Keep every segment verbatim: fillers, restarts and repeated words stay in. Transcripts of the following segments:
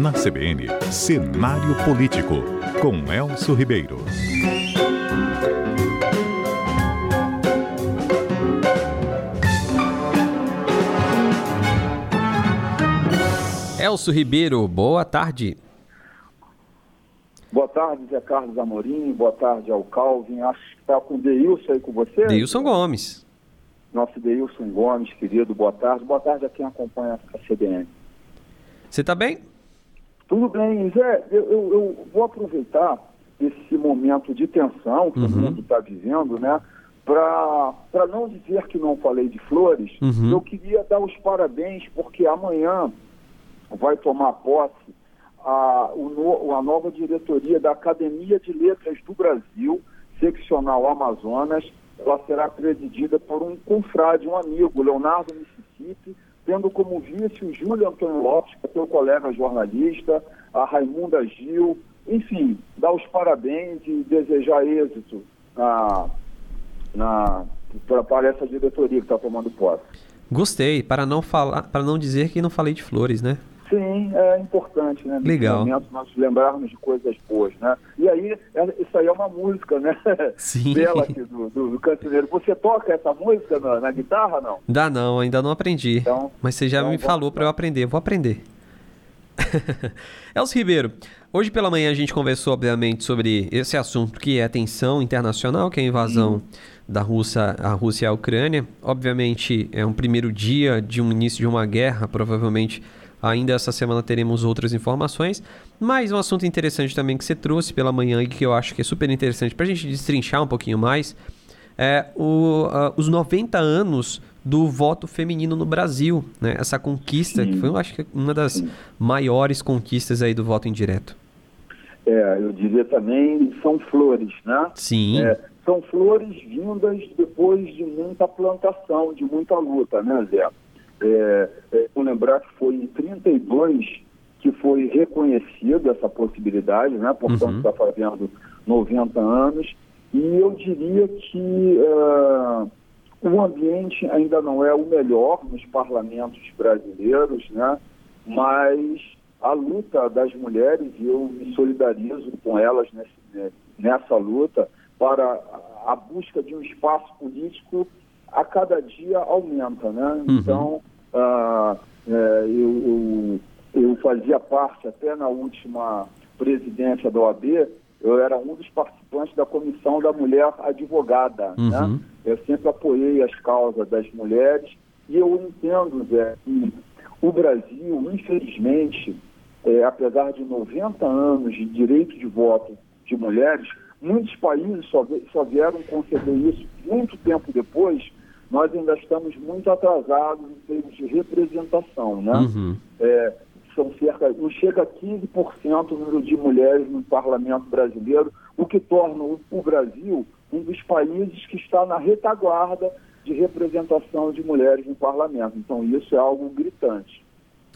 Na C B N, Cenário Político, com Elcio Ribeiro. Elcio Ribeiro, boa tarde. Boa tarde, Zé Carlos Amorim, boa tarde ao Calvin. Acho que está com o Deilson aí com você? Deilson Gomes. Nosso Deilson Gomes, querido, boa tarde. Boa tarde a quem acompanha a C B N. Você está bem? Tudo bem, Zé. Eu, eu, eu vou aproveitar esse momento de tensão que uhum. o mundo está vivendo, né? Para não dizer que não falei de flores, uhum. eu queria dar os parabéns, porque amanhã vai tomar posse a, o, a nova diretoria da Academia de Letras do Brasil, seccional Amazonas. Ela será presidida por um confrade, um amigo, Leonardo Mississippi, tendo como vice o Júlio Antônio Lopes, que é teu colega jornalista, a Raimunda Gil. Enfim, dar os parabéns e desejar êxito na, na, para essa diretoria que está tomando posse. Gostei, para não falar, para não dizer que não falei de flores, né? Sim, é importante, né? Legal. Nesse momento nós lembrarmos de coisas boas, né? E aí, isso aí é uma música, né? Sim. Dela aqui, do, do, do cancioneiro. Você toca essa música na, na guitarra, não? Dá não, ainda não aprendi. Então, Mas você já então, me falou para eu aprender, vou aprender. Elcio Ribeiro, hoje pela manhã a gente conversou, obviamente, sobre esse assunto que é a tensão internacional, que é a invasão Sim. da Rússia, a Rússia à Ucrânia. Obviamente, é um primeiro dia de um início de uma guerra, provavelmente ainda essa semana teremos outras informações, mas um assunto interessante também que você trouxe pela manhã e que eu acho que é super interessante para a gente destrinchar um pouquinho mais, é o, uh, os noventa anos do voto feminino no Brasil, né? Essa conquista, Sim. que foi, eu acho que uma das Sim. maiores conquistas aí do voto indireto. É, eu diria também, são flores, né? Sim. É, são flores vindas depois de muita plantação, de muita luta, né, Zé? É, é, vou lembrar que foi em trinta e dois que foi reconhecido essa possibilidade, né? Portanto, está uhum. fazendo noventa anos. E eu diria que uh, o ambiente ainda não é o melhor nos parlamentos brasileiros, né? Mas a luta das mulheres, e eu me solidarizo com elas nesse, nessa luta, para a busca de um espaço político a cada dia aumenta, né? Uhum. Então, uh, é, eu, eu, eu fazia parte, até na última presidência da O A B, eu era um dos participantes da Comissão da Mulher Advogada, uhum. né? Eu sempre apoiei as causas das mulheres e eu entendo, Zé, que o Brasil, infelizmente, é, apesar de noventa anos de direito de voto de mulheres, muitos países só, só vieram conceder isso muito tempo depois. Nós ainda estamos muito atrasados em termos de representação, né? Uhum. É, são cerca, não chega a quinze por cento o número de mulheres no parlamento brasileiro, o que torna o, o Brasil um dos países que está na retaguarda de representação de mulheres no parlamento. Então, isso é algo gritante.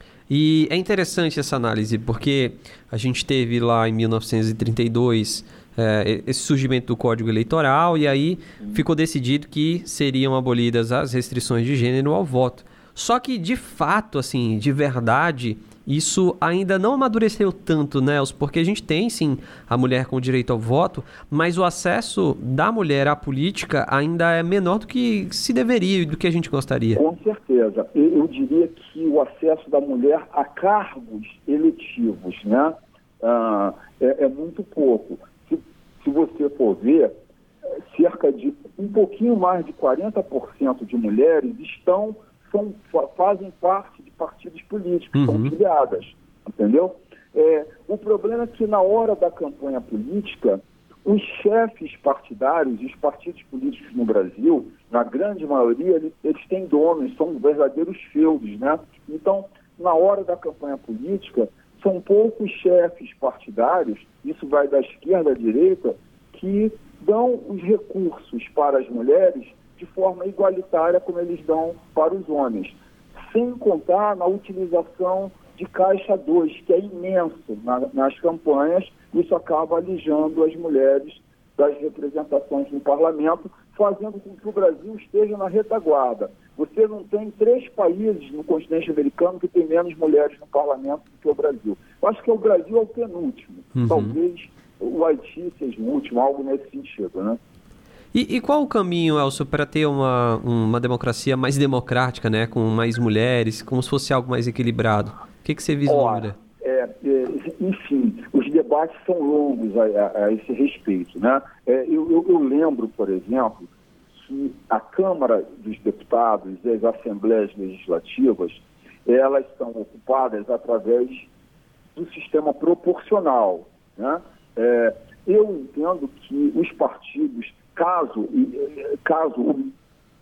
E é interessante essa análise, porque a gente teve lá em mil novecentos e trinta e dois... É, esse surgimento do Código Eleitoral, e aí ficou decidido que seriam abolidas as restrições de gênero ao voto. Só que, de fato, assim, de verdade, isso ainda não amadureceu tanto, né, Elcio? Porque a gente tem, sim, a mulher com direito ao voto, mas o acesso da mulher à política ainda é menor do que se deveria e do que a gente gostaria. Com certeza. Eu, eu diria que o acesso da mulher a cargos eletivos, né, ah, é, é muito pouco. Se você for ver, cerca de um pouquinho mais de quarenta por cento de mulheres estão, são, fazem parte de partidos políticos, uhum. são filiadas, entendeu? É, o problema é que na hora da campanha política, os chefes partidários e os partidos políticos no Brasil, na grande maioria, eles, eles têm donos, são verdadeiros feudos, né? Então, na hora da campanha política, são poucos chefes partidários, isso vai da esquerda à direita, que dão os recursos para as mulheres de forma igualitária como eles dão para os homens. Sem contar na utilização de caixa dois, que é imenso na, nas campanhas, isso acaba alijando as mulheres das representações no parlamento, fazendo com que o Brasil esteja na retaguarda. Você não tem três países no continente americano que tem menos mulheres no parlamento do que o Brasil. Eu acho que o Brasil é o penúltimo. Uhum. Talvez o Haiti seja o último, algo nesse sentido, né? E, e qual o caminho, Elcio, para ter uma, uma democracia mais democrática, né? Com mais mulheres, como se fosse algo mais equilibrado? O que, que você vislumbra? É, é, enfim, os debates são longos a, a, a esse respeito, né? É, eu, eu, eu lembro, por exemplo, que a Câmara dos Deputados e as Assembleias Legislativas, elas são ocupadas através do sistema proporcional, né? É, eu entendo que os partidos, caso, caso o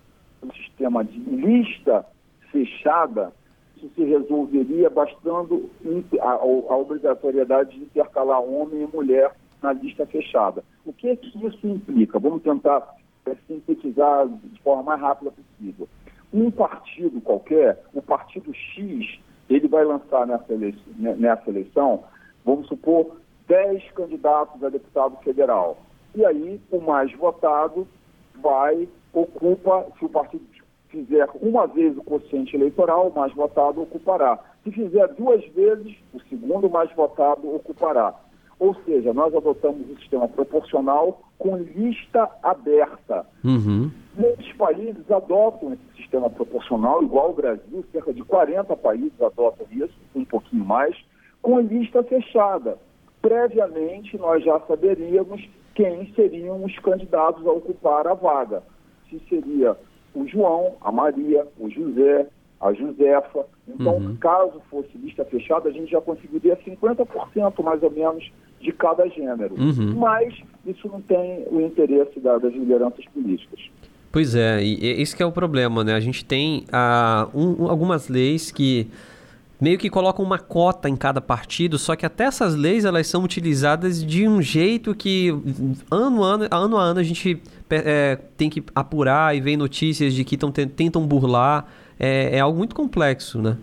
sistema de lista fechada, isso se resolveria bastando a, a obrigatoriedade de intercalar homem e mulher na lista fechada. O que é que isso implica? Vamos tentar é, sintetizar de forma mais rápida possível. Um partido qualquer, o partido X, ele vai lançar nessa eleição, nessa eleição, vamos supor, dez candidatos a deputado federal. E aí, o mais votado vai, ocupa, se o partido fizer uma vez o quociente eleitoral, o mais votado ocupará. Se fizer duas vezes, o segundo mais votado ocupará. Ou seja, nós adotamos o sistema proporcional com lista aberta. Uhum. Muitos países adotam esse sistema proporcional, igual o Brasil, cerca de quarenta países adotam isso, um pouquinho mais, com lista fechada. Previamente, nós já saberíamos quem seriam os candidatos a ocupar a vaga. Se seria o João, a Maria, o José, a Josefa. Então, uhum. caso fosse lista fechada, a gente já conseguiria cinquenta por cento mais ou menos de cada gênero. Uhum. Mas isso não tem o interesse da, das lideranças políticas. Pois é, e esse que é o problema, né? A gente tem ah, um, algumas leis que meio que colocam uma cota em cada partido, só que até essas leis elas são utilizadas de um jeito que ano a ano, ano, a ano a gente é, tem que apurar e ver notícias de que tão, tentam burlar. É, é algo muito complexo, né?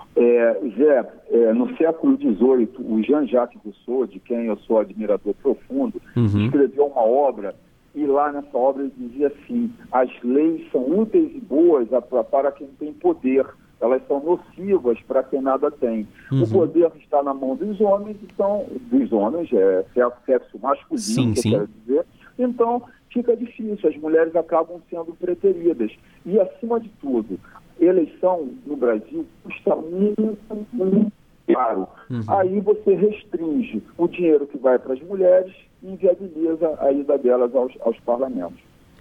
É, Zé, é, no século dezoito, o Jean-Jacques Rousseau, de quem eu sou admirador profundo, uhum. escreveu uma obra e lá nessa obra ele dizia assim: as leis são úteis e boas para quem tem poder, elas são nocivas para quem nada tem. Uhum. O poder está na mão dos homens, então, dos homens, é sexo masculino, sim, que sim. eu quero dizer, então fica difícil, as mulheres acabam sendo preteridas. E, acima de tudo, eleição no Brasil custa muito, muito caro. Uhum. Aí você restringe o dinheiro que vai para as mulheres e inviabiliza a ida delas aos, aos parlamentos.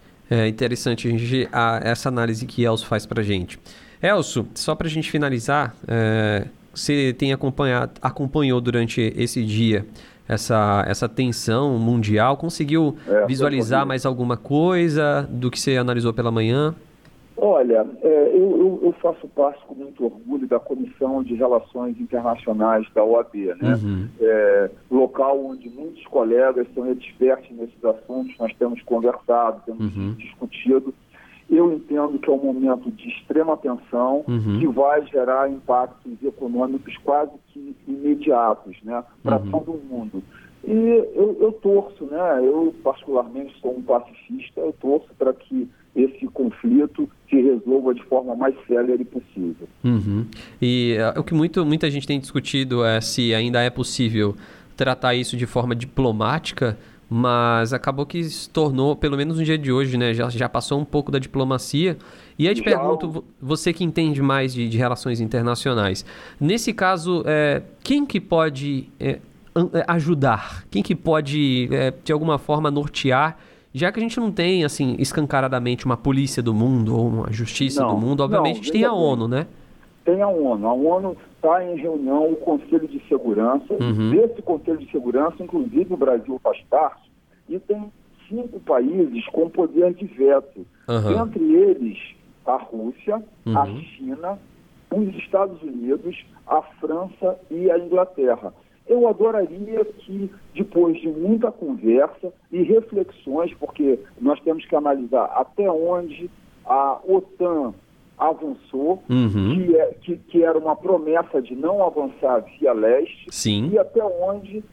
É interessante a gente, a, essa análise que Elcio faz para a gente. Elcio, só para a gente finalizar, é, você tem acompanhado, acompanhou durante esse dia essa, essa tensão mundial, conseguiu é, visualizar mais alguma coisa do que você analisou pela manhã? Olha, é, eu, eu, eu faço parte com muito orgulho da Comissão de Relações Internacionais da O A B, né? Uhum. É, local onde muitos colegas são expertos nesses assuntos, nós temos conversado, temos uhum. discutido. Eu entendo que é um momento de extrema tensão, uhum. que vai gerar impactos econômicos quase que imediatos, né, para uhum. todo mundo. E eu, eu torço, né, eu particularmente sou um pacifista, eu torço para que esse conflito se resolva de forma mais célere possível. Uhum. E uh, o que muito, muita gente tem discutido é se ainda é possível tratar isso de forma diplomática, mas acabou que se tornou, pelo menos no dia de hoje, né, já, já passou um pouco da diplomacia. E aí te já... pergunto, você que entende mais de, de relações internacionais, nesse caso, é, quem que pode é, ajudar? Quem que pode, é, de alguma forma, nortear? Já que a gente não tem, assim, escancaradamente uma polícia do mundo ou uma justiça não, do mundo, obviamente não, a gente tem a ONU, né? Tem a ONU. A ONU está em reunião, o Conselho de Segurança. Uhum. Desse Conselho de Segurança, inclusive o Brasil faz parte, e tem cinco países com poder de veto. Uhum. Entre eles, a Rússia, uhum. a China, os Estados Unidos, a França e a Inglaterra. Eu adoraria que, depois de muita conversa e reflexões, porque nós temos que analisar até onde a OTAN avançou, uhum. que, é, que, que era uma promessa de não avançar via leste, Sim. e até onde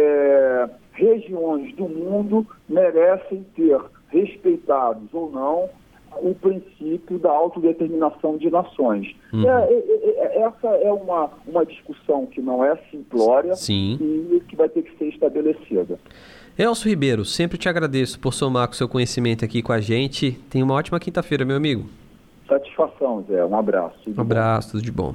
é, regiões do mundo merecem ter respeitados ou não o princípio da autodeterminação de nações. Uhum. É, é, é, essa é uma, uma discussão que não é simplória. Sim. E que vai ter que ser estabelecida. Elcio Ribeiro, sempre te agradeço por somar com o seu conhecimento aqui com a gente. Tenha uma ótima quinta-feira, meu amigo. Satisfação, Zé. Um abraço. Um abraço, tudo de bom.